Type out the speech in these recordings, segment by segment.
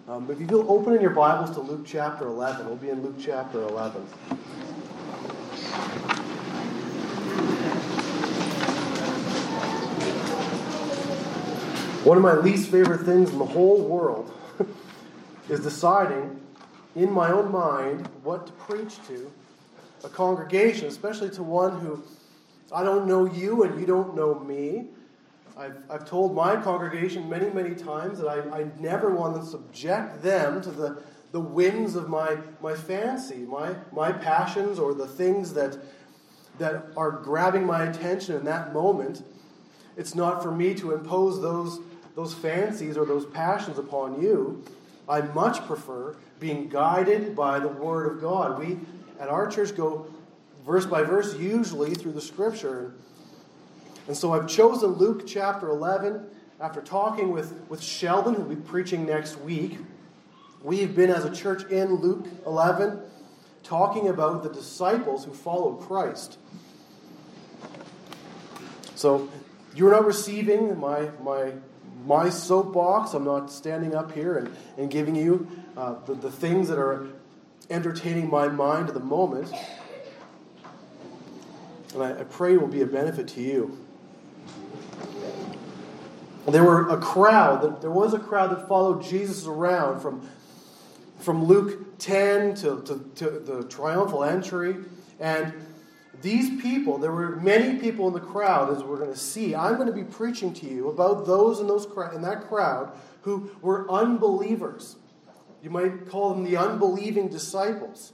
If you will open in your Bibles to Luke chapter 11, we'll be in Luke chapter 11. One of my least favorite things in the whole world is deciding in my own mind what to preach to a congregation, especially to one who I don't know you and you don't know me. I've told my congregation many, many times that I never want to subject them to the whims of my fancy, my passions, or the things that are grabbing my attention in that moment. It's not for me to impose those fancies or those passions upon you. I much prefer being guided by the Word of God. We at our church go verse by verse, usually through the Scripture. And so I've chosen Luke chapter 11 after talking with Sheldon, who will be preaching next week. We've been as a church in Luke 11 talking about the disciples who followed Christ. So you're not receiving my soapbox. I'm not standing up here and giving you the things that are entertaining my mind at the moment. And I pray it will be a benefit to you. There was a crowd that followed Jesus around from Luke 10 to the triumphal entry. And these people, there were many people in the crowd, as we're going to see. I'm going to be preaching to you about those in that crowd who were unbelievers. You might call them the unbelieving disciples.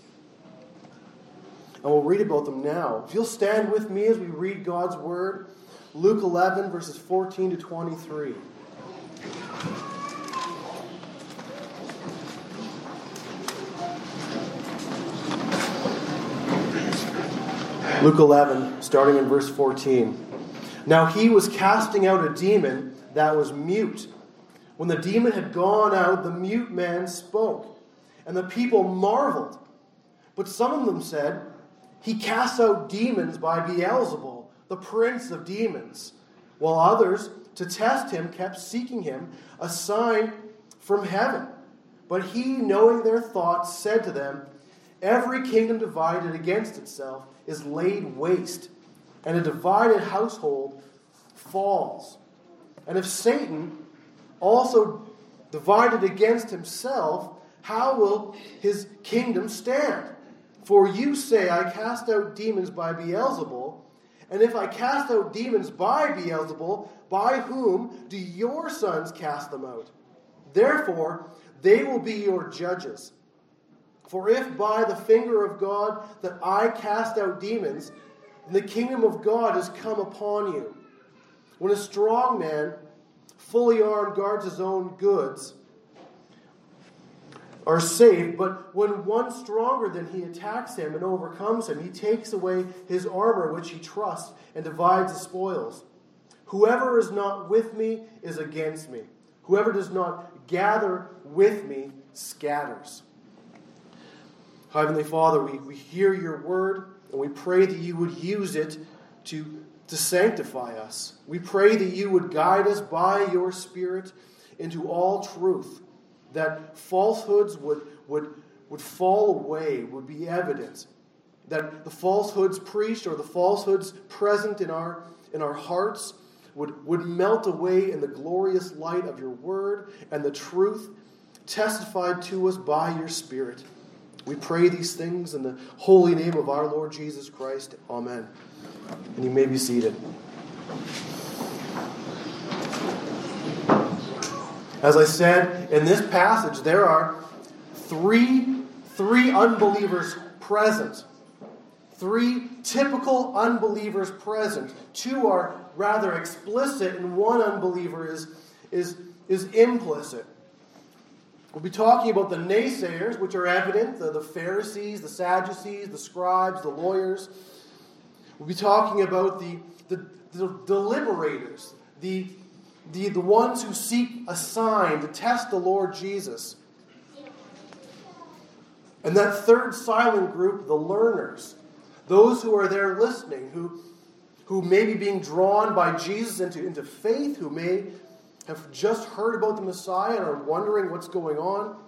And we'll read about them now. If you'll stand with me as we read God's Word, Luke 11, verses 14 to 23. Luke 11, starting in verse 14. Now he was casting out a demon that was mute. When the demon had gone out, the mute man spoke, and the people marveled. But some of them said, "He casts out demons by Beelzebul, the prince of demons," while others, to test him, kept seeking him a sign from heaven. But he, knowing their thoughts, said to them, "Every kingdom divided against itself is laid waste, and a divided household falls. And if Satan also divided against himself, how will his kingdom stand? For you say, I cast out demons by Beelzebul, and if I cast out demons by Beelzebul, by whom do your sons cast them out? Therefore, they will be your judges. For if by the finger of God that I cast out demons, the kingdom of God has come upon you. When a strong man, fully armed, guards his own goods, are safe, but when one stronger than he attacks him and overcomes him, he takes away his armor which he trusts and divides the spoils. Whoever is not with me is against me. Whoever does not gather with me scatters." Heavenly Father, we hear your word, and we pray that you would use it to sanctify us. We pray that you would guide us by your Spirit into all truth, that falsehoods would fall away, would be evident, that the falsehoods preached or the falsehoods present in our hearts would melt away in the glorious light of your word and the truth testified to us by your Spirit. We pray these things in the holy name of our Lord Jesus Christ. Amen. And you may be seated. As I said, in this passage, there are three unbelievers present. Three typical unbelievers present. Two are rather explicit, and one unbeliever is implicit. We'll be talking about the naysayers, which are evident, the Pharisees, the Sadducees, the scribes, the lawyers. We'll be talking about the deliberators, the ones who seek a sign to test the Lord Jesus. And that third silent group, the learners, those who are there listening, who may be being drawn by Jesus into faith, who may have just heard about the Messiah and are wondering what's going on,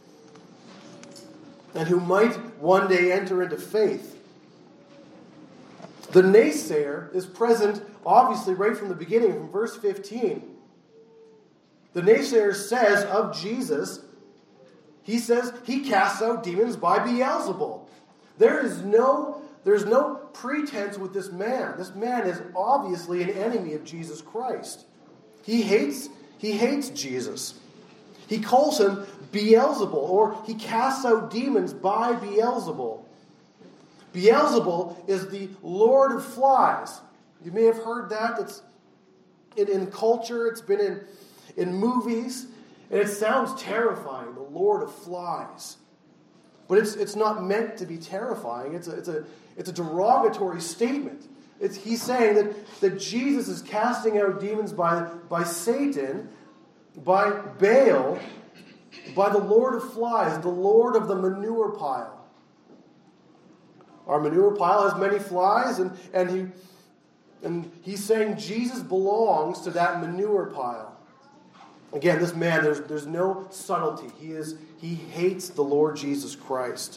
and who might one day enter into faith. The naysayer is present, obviously, right from the beginning, from verse 15. The naysayer says of Jesus, he says he casts out demons by Beelzebul. There's no pretense with this man. This man is obviously an enemy of Jesus Christ. He hates Jesus. He calls him Beelzebul, or he casts out demons by Beelzebul. Beelzebul is the Lord of Flies. You may have heard that. It's in culture. It's been in movies. And it sounds terrifying, the Lord of Flies. But it's not meant to be terrifying. It's a derogatory statement. He's saying that Jesus is casting out demons by Satan, by Baal, by the Lord of Flies, the Lord of the manure pile. Our manure pile has many flies, and he's saying Jesus belongs to that manure pile. Again, this man, there's no subtlety. He hates the Lord Jesus Christ.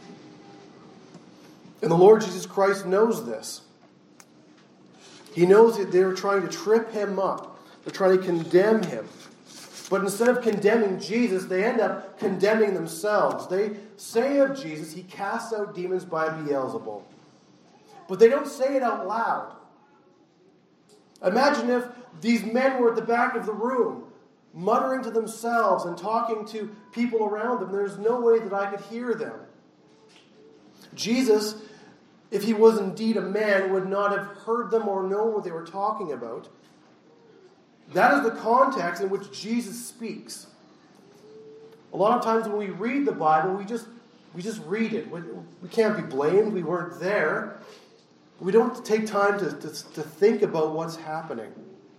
And the Lord Jesus Christ knows this. He knows that they're trying to trip him up. They're trying to condemn him. But instead of condemning Jesus, they end up condemning themselves. They say of Jesus, he casts out demons by Beelzebul. But they don't say it out loud. Imagine if these men were at the back of the room, muttering to themselves and talking to people around them. There's no way that I could hear them. Jesus, if he was indeed a man, would not have heard them or known what they were talking about. That is the context in which Jesus speaks. A lot of times when we read the Bible, we just read it. We can't be blamed. We weren't there. We don't take time to think about what's happening.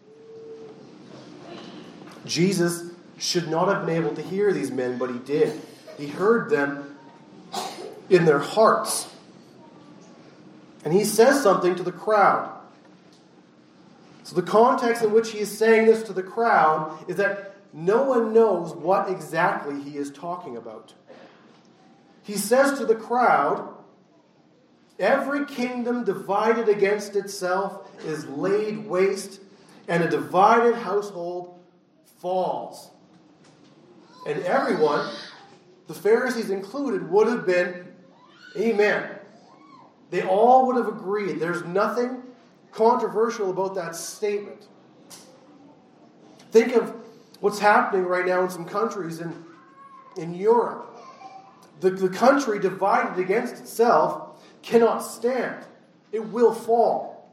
Jesus should not have been able to hear these men, but he did. He heard them in their hearts. And he says something to the crowd. So the context in which he is saying this to the crowd is that no one knows what exactly he is talking about. He says to the crowd, "Every kingdom divided against itself is laid waste, and a divided household falls." And everyone, the Pharisees included, would have been, amen. They all would have agreed. There's nothing controversial about that statement. Think of what's happening right now in some countries in Europe. The country divided against itself cannot stand. It will fall.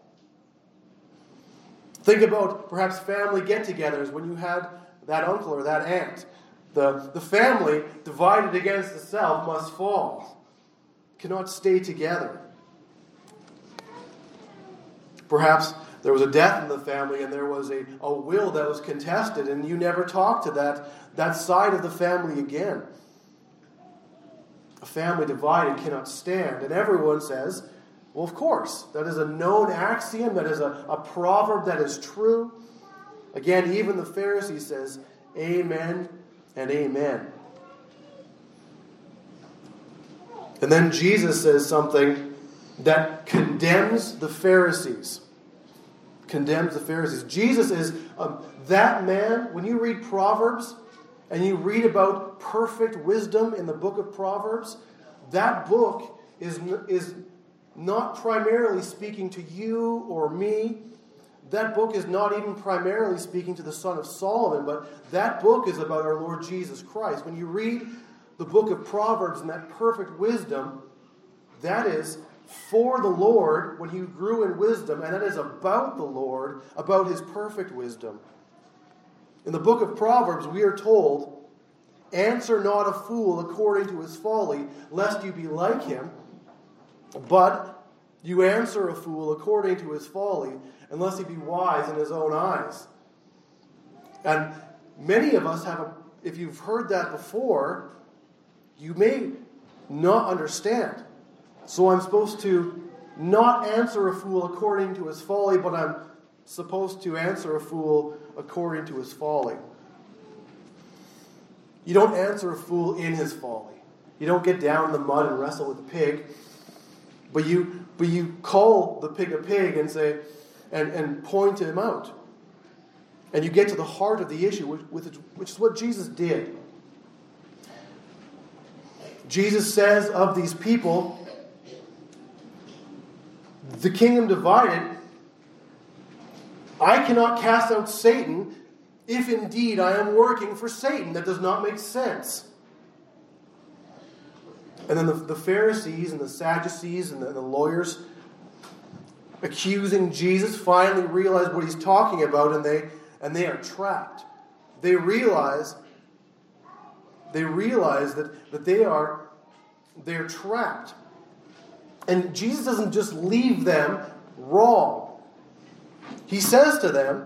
Think about perhaps family get-togethers when you had that uncle or that aunt. The family divided against itself must fall. Cannot stay together. Perhaps there was a death in the family and there was a will that was contested and you never talked to that side of the family again. A family divided cannot stand. And everyone says, well, of course, that is a known axiom, that is a proverb that is true. Again, even the Pharisee says, amen and amen. And then Jesus says something that condemns the Pharisees. Condemns the Pharisees. Jesus is that man. When you read Proverbs and you read about perfect wisdom in the book of Proverbs, that book is not primarily speaking to you or me. That book is not even primarily speaking to the son of Solomon, but that book is about our Lord Jesus Christ. When you read the book of Proverbs and that perfect wisdom, that is for the Lord when he grew in wisdom, and that is about the Lord, about his perfect wisdom. In the book of Proverbs, we are told, "Answer not a fool according to his folly, lest you be like him, but you answer a fool according to his folly, unless he be wise in his own eyes." And many of us if you've heard that before, you may not understand. So I'm supposed to not answer a fool according to his folly, but I'm supposed to answer a fool according to his folly. You don't answer a fool in his folly. You don't get down in the mud and wrestle with a pig, but you call the pig a pig and say, and point him out. And you get to the heart of the issue, which is what Jesus did. Jesus says of these people, the kingdom divided, I cannot cast out Satan if indeed I am working for Satan. That does not make sense. And then the Pharisees and the Sadducees and the lawyers accusing Jesus finally realize what he's talking about, and they are trapped. They realize that they're trapped. And Jesus doesn't just leave them wrong. He says to them,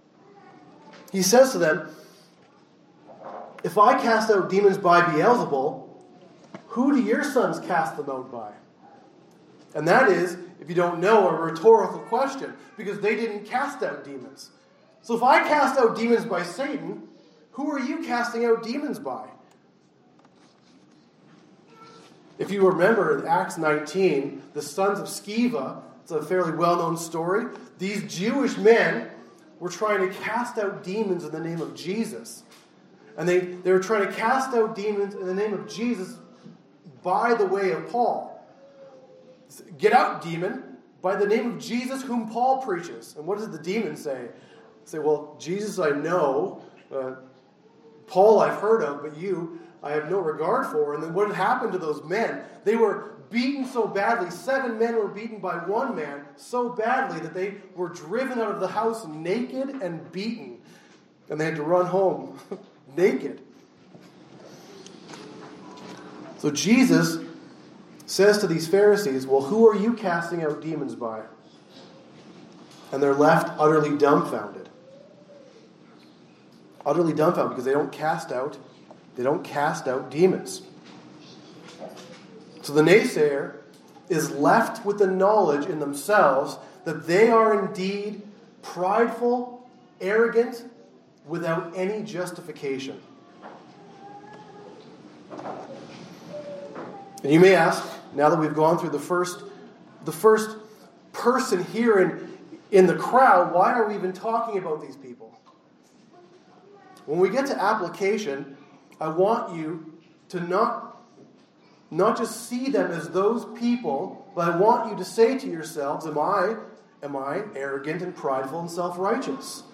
if I cast out demons by Beelzebul, who do your sons cast them out by? And that is, if you don't know, a rhetorical question, because they didn't cast out demons. So if I cast out demons by Satan, who are you casting out demons by? If you remember in Acts 19, the sons of Sceva, it's a fairly well-known story. These Jewish men were trying to cast out demons in the name of Jesus. And they were trying to cast out demons in the name of Jesus by the way of Paul. Get out, demon, by the name of Jesus whom Paul preaches. And what does the demon say? Say, well, Jesus I know, Paul I've heard of, but you I have no regard for. And then what had happened to those men? They were beaten so badly. 7 men were beaten by 1 man so badly that they were driven out of the house naked and beaten. And they had to run home naked. So Jesus says to these Pharisees, well, who are you casting out demons by? And they're left utterly dumbfounded. Utterly dumbfounded because they don't cast out demons. So the naysayer is left with the knowledge in themselves that they are indeed prideful, arrogant, without any justification. And you may ask, now that we've gone through the first person here in the crowd, why are we even talking about these people? When we get to application, I want you to not just see them as those people, but I want you to say to yourselves, am I arrogant and prideful and self-righteous?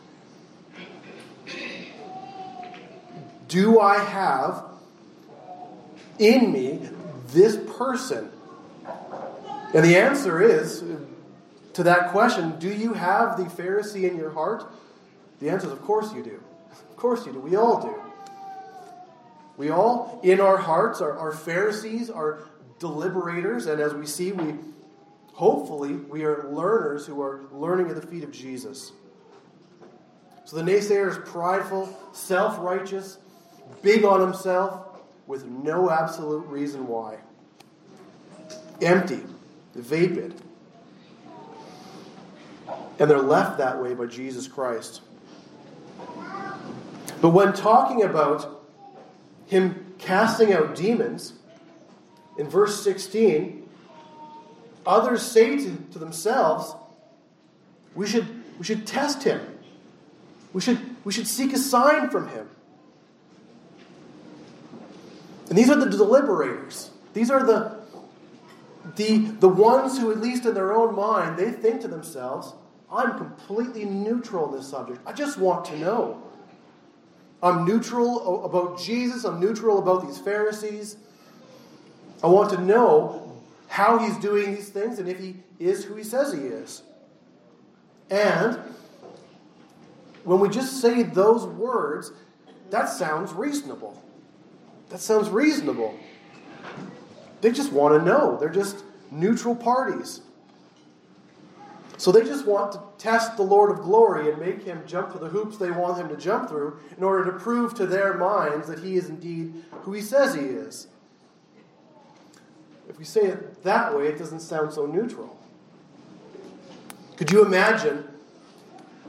Do I have in me this person? And the answer is, to that question, do you have the Pharisee in your heart? The answer is, of course you do. Of course you do. We all do. We all, in our hearts, are Pharisees, are deliberators, and as we see, hopefully we are learners who are learning at the feet of Jesus. So the naysayer is prideful, self-righteous, big on himself, with no absolute reason why. Empty, vapid. And they're left that way by Jesus Christ. But when talking about him casting out demons, in verse 16, others say to themselves, we should test him. We should seek a sign from him. And these are the deliberators. These are the ones who, at least in their own mind, they think to themselves, I'm completely neutral on this subject. I just want to know. I'm neutral about Jesus. I'm neutral about these Pharisees. I want to know how he's doing these things and if he is who he says he is. And when we just say those words, that sounds reasonable. That sounds reasonable. They just want to know. They're just neutral parties. So they just want to test the Lord of glory and make him jump through the hoops they want him to jump through in order to prove to their minds that he is indeed who he says he is. If we say it that way, it doesn't sound so neutral. Could you imagine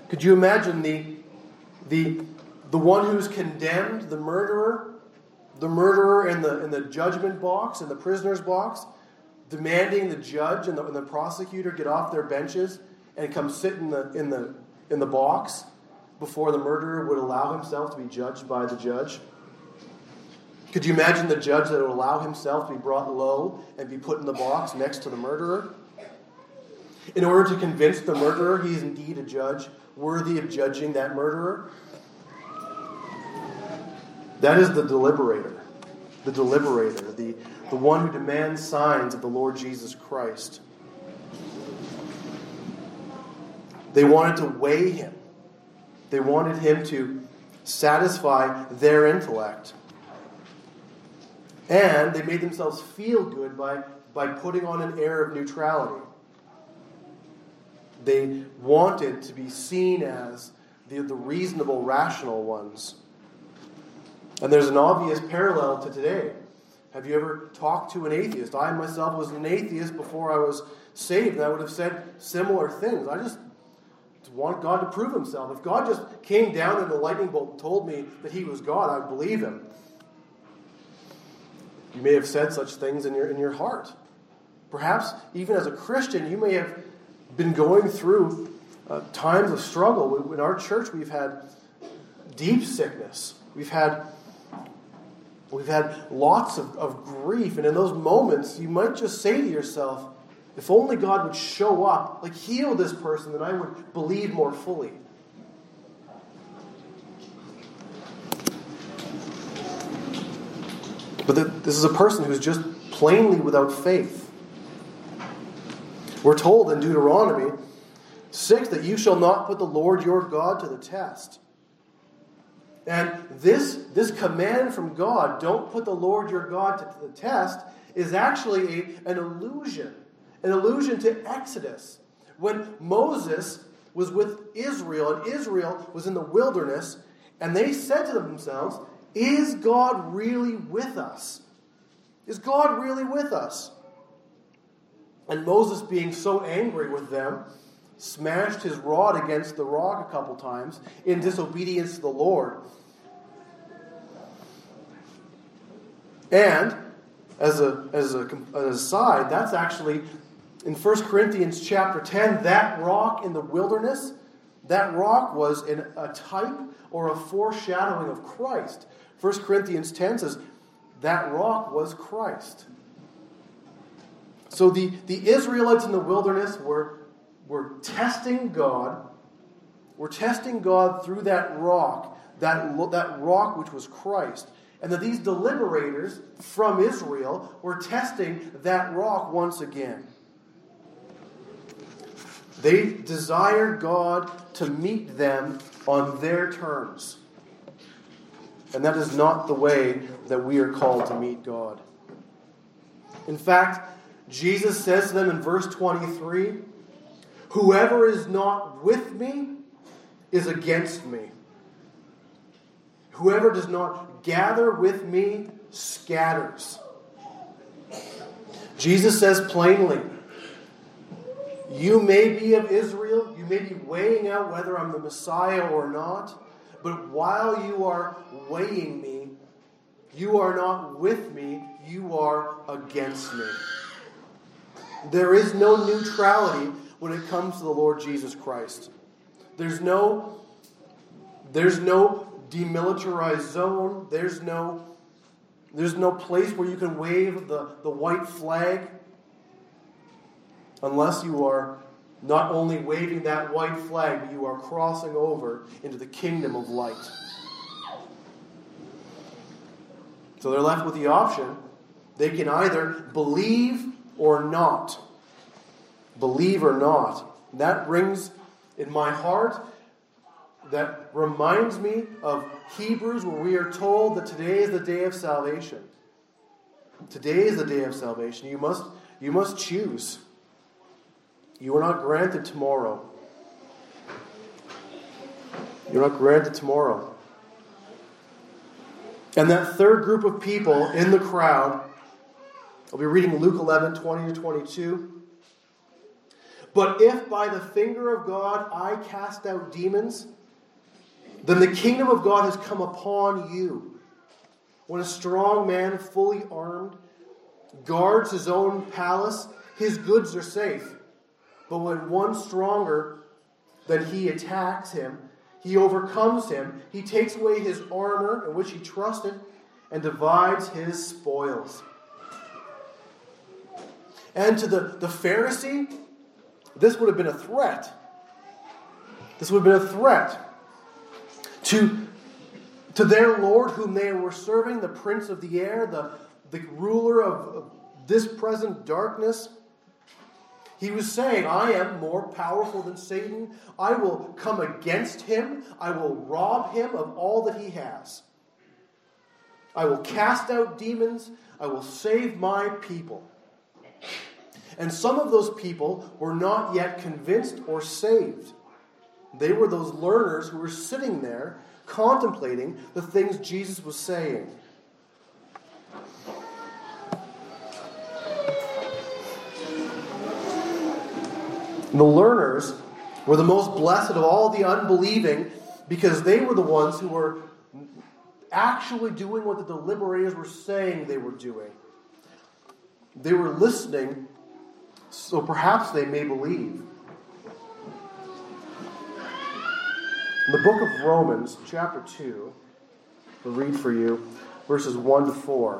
Could you imagine the one who's condemned, the murderer in the judgment box, in the prisoner's box, demanding the judge and the prosecutor get off their benches and come sit in the box before the murderer would allow himself to be judged by the judge? Could you imagine the judge that would allow himself to be brought low and be put in the box next to the murderer? In order to convince the murderer he is indeed a judge worthy of judging that murderer? That is the deliberator. The one who demands signs of the Lord Jesus Christ. They wanted to weigh him. They wanted him to satisfy their intellect. And they made themselves feel good by putting on an air of neutrality. They wanted to be seen as the reasonable, rational ones. And there's an obvious parallel to today. Have you ever talked to an atheist? I myself was an atheist before I was saved, and I would have said similar things. I just want God to prove himself. If God just came down in a lightning bolt and told me that he was God, I'd believe him. You may have said such things in your heart. Perhaps even as a Christian, you may have been going through times of struggle. In our church, we've had deep sickness. We've had lots of grief. And in those moments, you might just say to yourself, if only God would show up, like heal this person, then I would believe more fully. But this is a person who's just plainly without faith. We're told in Deuteronomy 6 that you shall not put the Lord your God to the test. And this command from God, don't put the Lord your God to the test, is actually an allusion to Exodus. When Moses was with Israel, and Israel was in the wilderness, and they said to themselves, is God really with us? Is God really with us? And Moses, being so angry with them, smashed his rod against the rock a couple times in disobedience to the Lord. And as an aside, that's actually in 1 Corinthians chapter 10, that rock in the wilderness, that rock was a type or a foreshadowing of Christ. 1 Corinthians 10 says that rock was Christ. So the Israelites in the wilderness were testing God. Were testing God through that rock which was Christ. And that these deliberators from Israel were testing that rock once again. They desired God to meet them on their terms. And that is not the way that we are called to meet God. In fact, Jesus says to them in verse 23, whoever is not with me is against me. Whoever does not gather with me scatters. Jesus says plainly, you may be of Israel, you may be weighing out whether I'm the Messiah or not, but while you are weighing me, you are not with me, you are against me. There is no neutrality when it comes to the Lord Jesus Christ. There's no demilitarized zone. There's no place where you can wave the white flag unless you are not only waving that white flag, but you are crossing over into the kingdom of light. So they're left with the option. They can either believe or not. Believe or not. And that rings in my heart. That reminds me of Hebrews, where we are told that today is the day of salvation. Today is the day of salvation. You must choose. You are not granted tomorrow. You're not granted tomorrow. And that third group of people in the crowd, I'll be reading Luke 11, 20 to 22. But if by the finger of God I cast out demons, then the kingdom of God has come upon you. When a strong man, fully armed, guards his own palace, his goods are safe. But when one stronger than he attacks him, he overcomes him, he takes away his armor in which he trusted, and divides his spoils. And to the Pharisee, this would have been a threat. This would have been a threat to their Lord whom they were serving, the prince of the air, the ruler of this present darkness. He was saying, I am more powerful than Satan. I will come against him. I will rob him of all that he has. I will cast out demons. I will save my people. And some of those people were not yet convinced or saved. They were those learners who were sitting there contemplating the things Jesus was saying. The learners were the most blessed of all the unbelieving because they were the ones who were actually doing what the deliberators were saying they were doing. They were listening, so perhaps they may believe. In the book of Romans, chapter 2, I'll read for you verses 1 to 4.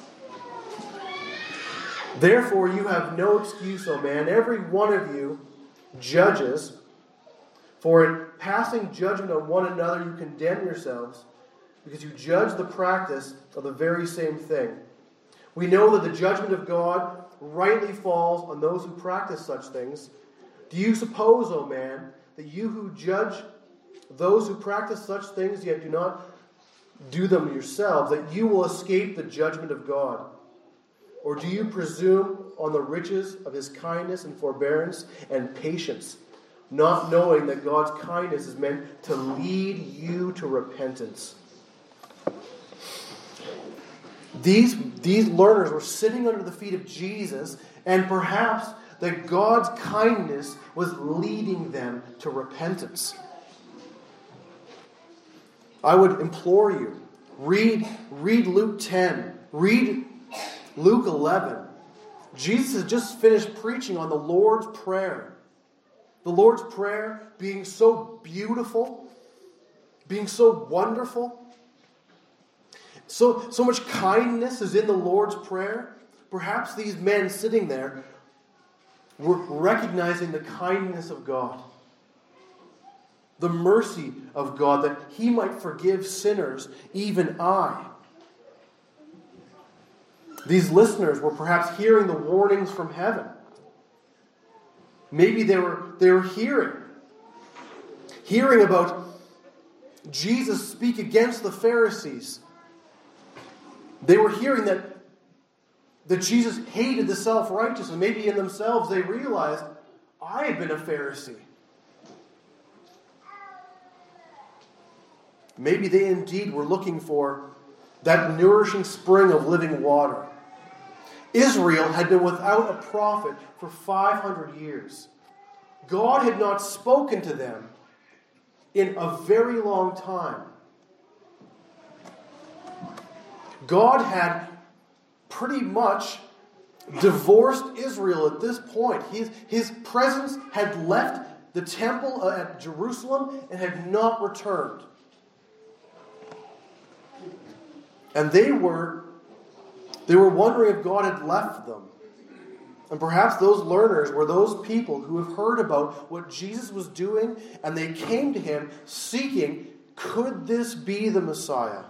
Therefore you have no excuse, O man, every one of you judges, for in passing judgment on one another you condemn yourselves, because you judge the practice of the very same thing. We know that the judgment of God rightly falls on those who practice such things. Do you suppose, O man, that you who judge those who practice such things yet do not do them yourselves, that you will escape the judgment of God? Or do you presume on the riches of his kindness and forbearance and patience, not knowing that God's kindness is meant to lead you to repentance? These learners were sitting under the feet of Jesus, and perhaps that God's kindness was leading them to repentance. I would implore you, read Luke 10, read Luke 11. Jesus has just finished preaching on the Lord's Prayer. The Lord's Prayer being so beautiful, being so wonderful. So much kindness is in the Lord's Prayer. Perhaps these men sitting there were recognizing the kindness of God, the mercy of God, that he might forgive sinners, even I. These listeners were perhaps hearing the warnings from heaven. Maybe they were hearing about Jesus speak against the Pharisees. They were hearing that Jesus hated the self-righteous, and maybe in themselves they realized, I have been a Pharisee. Maybe they indeed were looking for that nourishing spring of living water. Israel had been without a prophet for 500 years. God had not spoken to them in a very long time. God had pretty much divorced Israel at this point. His presence had left the temple at Jerusalem and had not returned. And they were wondering if God had left them. And perhaps those learners were those people who have heard about what Jesus was doing, and they came to him seeking, could this be the Messiah?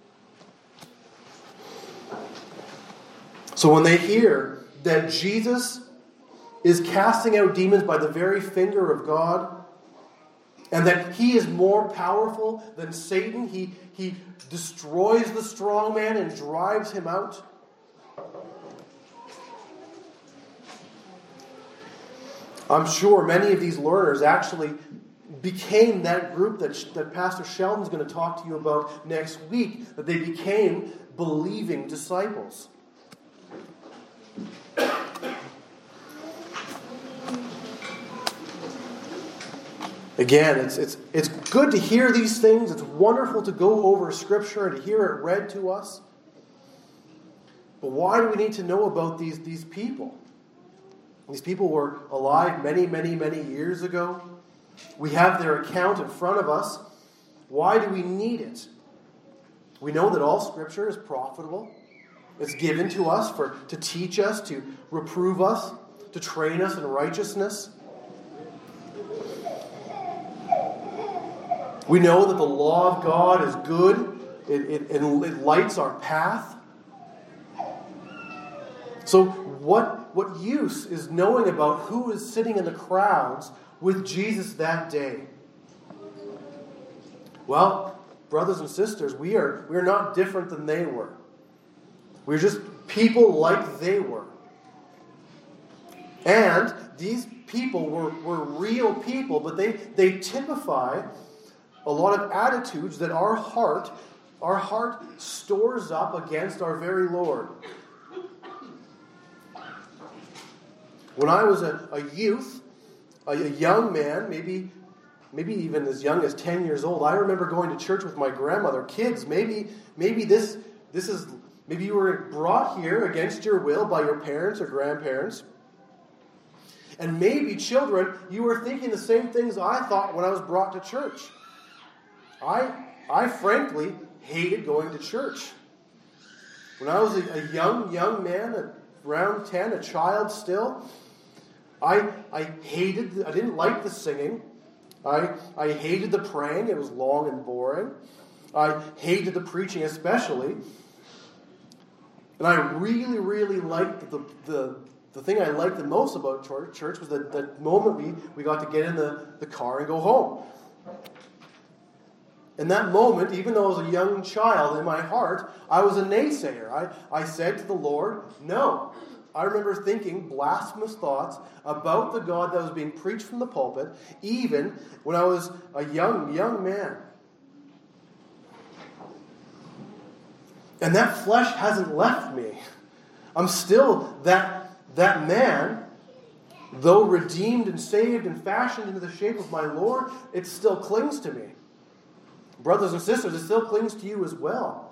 So when they hear that Jesus is casting out demons by the very finger of God, and that he is more powerful than Satan, he destroys the strong man and drives him out. I'm sure many of these learners actually became that group that Pastor Sheldon's going to talk to you about next week, that they became believing disciples. Again, it's good to hear these things. It's wonderful to go over Scripture and to hear it read to us. But why do we need to know about these people? These people were alive many, many, many years ago. We have their account in front of us. Why do we need it? We know that all Scripture is profitable. It's given to us to teach us, to reprove us, to train us in righteousness. We know that the law of God is good. It lights our path. So what use is knowing about who is sitting in the crowds with Jesus that day? Well, brothers and sisters, we are not different than they were. We're just people like they were. And these people were real people, but they typify a lot of attitudes that our heart stores up against our very Lord. When I was a youth, a young man, maybe even as young as 10 years old, I remember going to church with my grandmother. Kids, maybe you were brought here against your will by your parents or grandparents. And maybe, children, you were thinking the same things I thought when I was brought to church. I frankly hated going to church. When I was a young man, around 10, a child still, I didn't like the singing. I hated the praying. It was long and boring. I hated the preaching especially. And I really, really liked the thing I liked the most about church was that moment we got to get in the car and go home. In that moment, even though I was a young child, in my heart, I was a naysayer. I said to the Lord, no. I remember thinking blasphemous thoughts about the God that was being preached from the pulpit, even when I was a young man. And that flesh hasn't left me. I'm still that man, though redeemed and saved and fashioned into the shape of my Lord, it still clings to me. Brothers and sisters, it still clings to you as well.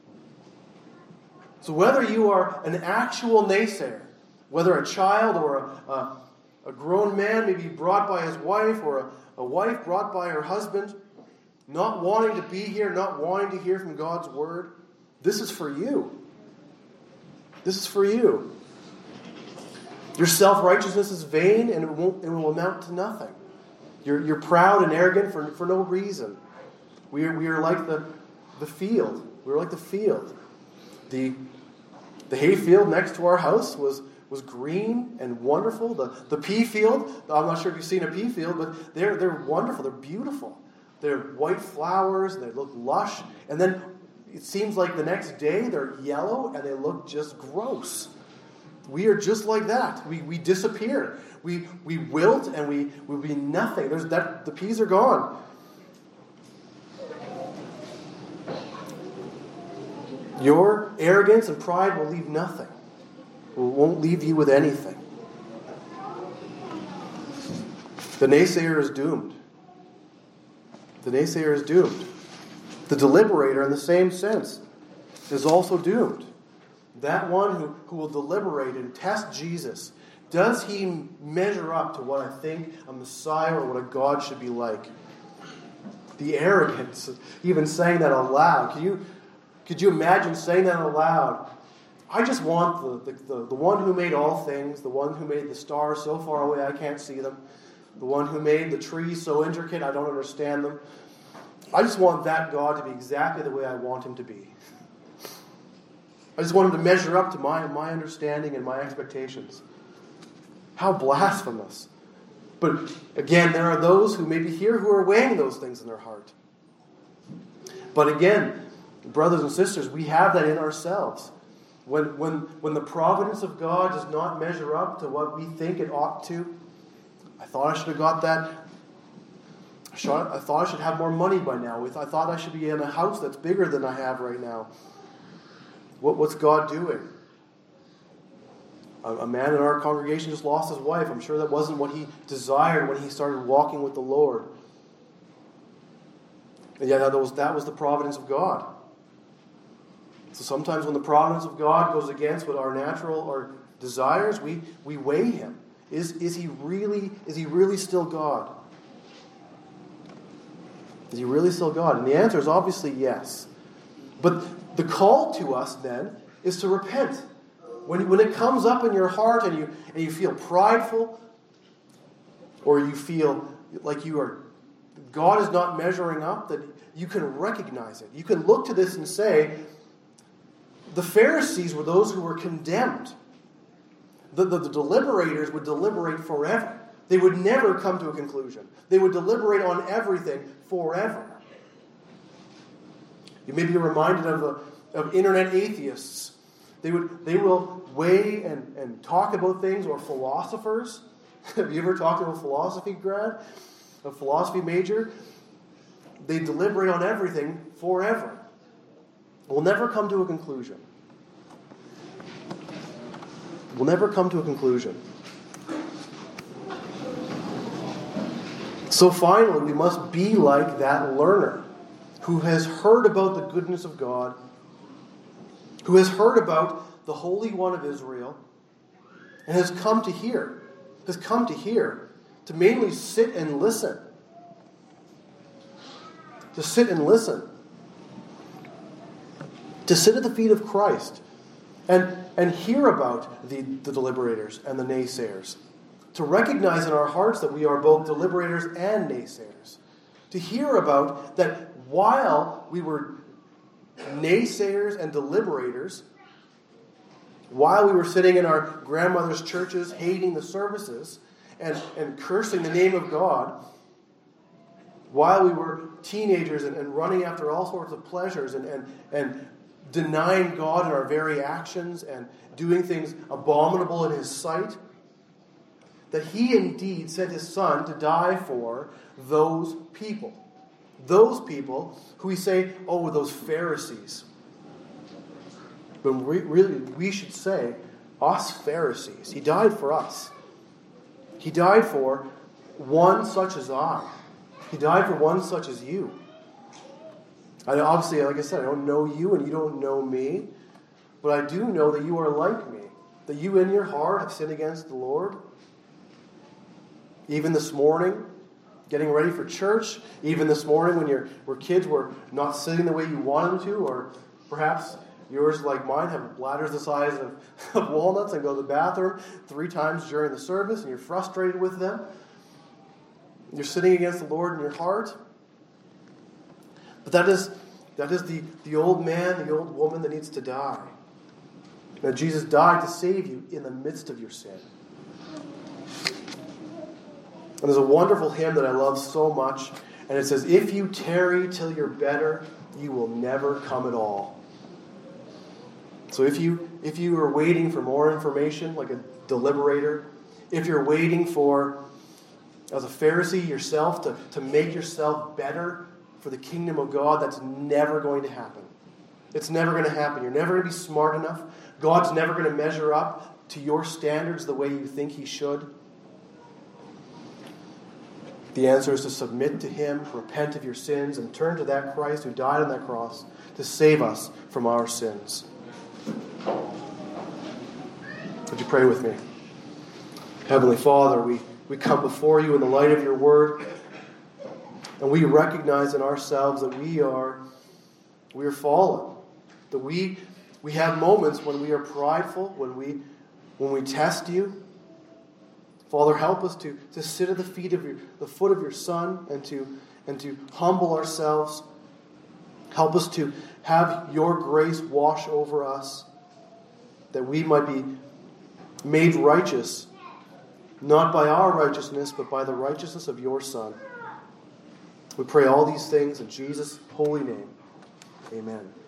So whether you are an actual naysayer, whether a child or a grown man, maybe brought by his wife, or a wife brought by her husband, not wanting to be here, not wanting to hear from God's word, this is for you. This is for you. Your self-righteousness is vain and it will amount to nothing. You're proud and arrogant for no reason. We are like the field. We were like the field. The hay field next to our house was green and wonderful. The pea field, I'm not sure if you've seen a pea field, but they're wonderful. They're beautiful. They're white flowers. They look lush. And then it seems like the next day they're yellow and they look just gross. We are just like that. We disappear. We wilt and we be nothing. The peas are gone. Your arrogance and pride will leave nothing. It won't leave you with anything. The naysayer is doomed. The naysayer is doomed. The deliberator, in the same sense, is also doomed. That one who will deliberate and test Jesus, does he measure up to what I think a Messiah or what a God should be like? The arrogance, even saying that out loud. Could you imagine saying that out loud? I just want the one who made all things, the one who made the stars so far away I can't see them, the one who made the trees so intricate I don't understand them. I just want that God to be exactly the way I want him to be. I just want him to measure up to my understanding and my expectations. How blasphemous. But again, there are those who may be here who are weighing those things in their heart. But again, brothers and sisters, we have that in ourselves. When the providence of God does not measure up to what we think it ought to, I thought I should have got that. I thought I should have more money by now. I thought I should be in a house that's bigger than I have right now. What's God doing? A man in our congregation just lost his wife. I'm sure that wasn't what he desired when he started walking with the Lord. And yet that was the providence of God. So sometimes when the providence of God goes against what our natural or desires, we weigh him. Is he really still God? Is he really still God? And the answer is obviously yes. But the call to us then is to repent. When it comes up in your heart and you feel prideful, or you feel like God is not measuring up, that you can recognize it. You can look to this and say, the Pharisees were those who were condemned. The deliberators would deliberate forever. They would never come to a conclusion. They would deliberate on everything forever. You may be reminded of internet atheists. They will weigh and talk about things, or philosophers. Have you ever talked to a philosophy grad? A philosophy major? They deliberate on everything forever. We'll never come to a conclusion. We'll never come to a conclusion. So finally, we must be like that learner who has heard about the goodness of God, who has heard about the Holy One of Israel, and has come to hear, to mainly sit and listen. To sit and listen. To sit at the feet of Christ and hear about the deliberators and the naysayers. To recognize in our hearts that we are both deliberators and naysayers. To hear about that while we were naysayers and deliberators, while we were sitting in our grandmother's churches hating the services and cursing the name of God, while we were teenagers and running after all sorts of pleasures and denying God in our very actions and doing things abominable in his sight, that he indeed sent his Son to die for those people. Those people who we say, oh, those Pharisees. But really, we should say, us Pharisees. He died for us. He died for one such as I. He died for one such as you. Obviously, like I said, I don't know you and you don't know me, but I do know that you are like me, that you in your heart have sinned against the Lord. Even this morning, getting ready for church, even this morning when your kids were not sitting the way you wanted them to, or perhaps yours, like mine, have bladders the size of walnuts and go to the bathroom 3 times during the service, and you're frustrated with them. You're sitting against the Lord in your heart. But that is the old man, the old woman that needs to die. Now, Jesus died to save you in the midst of your sin. And there's a wonderful hymn that I love so much, and it says, if you tarry till you're better, you will never come at all. So if you are waiting for more information, like a deliberator, if you're waiting for, as a Pharisee yourself, to make yourself better for the kingdom of God, that's never going to happen. It's never going to happen. You're never going to be smart enough. God's never going to measure up to your standards the way you think he should. The answer is to submit to him, repent of your sins, and turn to that Christ who died on that cross to save us from our sins. Would you pray with me? Heavenly Father, we come before you in the light of your word, and we recognize in ourselves that we are fallen, that we have moments when we are prideful, when we test you. Father, help us to sit at the foot of your Son and to humble ourselves. Help us to have your grace wash over us, that we might be made righteous, not by our righteousness, but by the righteousness of your Son. We pray all these things in Jesus' holy name. Amen.